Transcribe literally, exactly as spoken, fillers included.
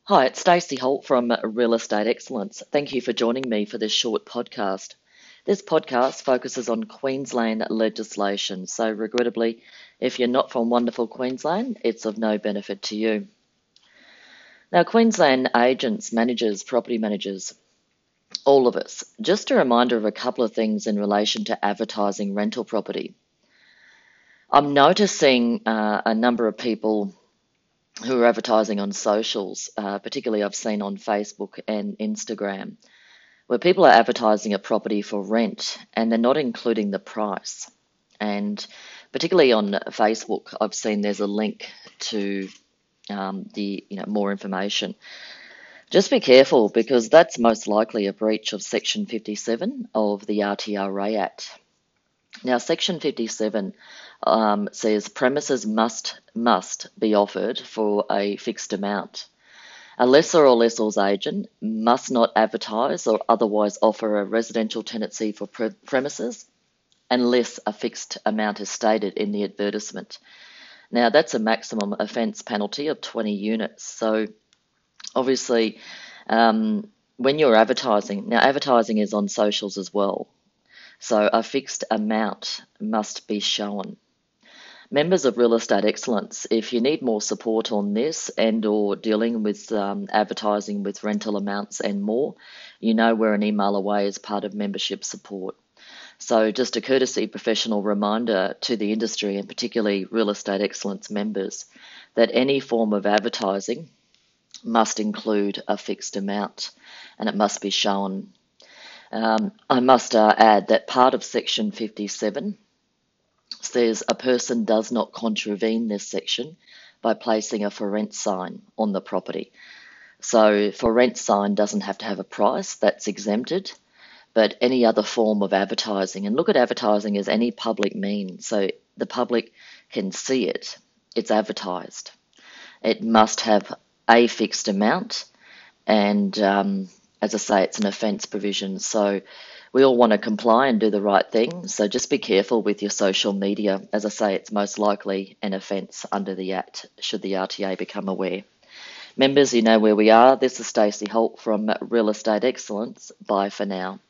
Hi, it's Stacey Holt from Real Estate Excellence. Thank you for joining me for this short podcast. This podcast focuses on Queensland legislation, so regrettably, if you're not from wonderful Queensland, it's of no benefit to you. Now, Queensland agents, managers, property managers, all of us, just a reminder of a couple of things in relation to advertising rental property. I'm noticing uh, a number of people who are advertising on socials, uh, particularly I've seen on Facebook and Instagram, where people are advertising a property for rent and they're not including the price. And particularly on Facebook, I've seen there's a link to um, the you know more information. Just be careful because that's most likely a breach of Section fifty-seven of the R T R A Act. Now, Section fifty-seven um, says premises must must be offered for a fixed amount. A lessor or lessor's agent must not advertise or otherwise offer a residential tenancy for pre- premises unless a fixed amount is stated in the advertisement. Now, that's a maximum offence penalty of twenty units. So, obviously, um, when you're advertising, now advertising is on socials as well. So, a fixed amount must be shown. Members of Real Estate Excellence, if you need more support on this and or dealing with um, advertising with rental amounts and more, you know we're an email away as part of membership support. So just a courtesy professional reminder to the industry and particularly Real Estate Excellence members that any form of advertising must include a fixed amount and it must be shown. Um, I must uh, add that part of Section fifty-seven says a person does not contravene this section by placing a for rent sign on the property. So for rent sign doesn't have to have a price, that's exempted, but any other form of advertising, and look at advertising as any public means, so the public can see it, it's advertised. It must have a fixed amount and um, as I say, it's an offence provision. So we all want to comply and do the right thing. So just be careful with your social media. As I say, it's most likely an offence under the Act should the R T A become aware. Members, you know where we are. This is Stacey Holt from Real Estate Excellence. Bye for now.